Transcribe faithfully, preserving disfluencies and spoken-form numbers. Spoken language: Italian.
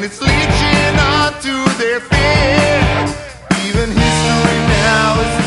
and it's leaching onto their fear. Even history now is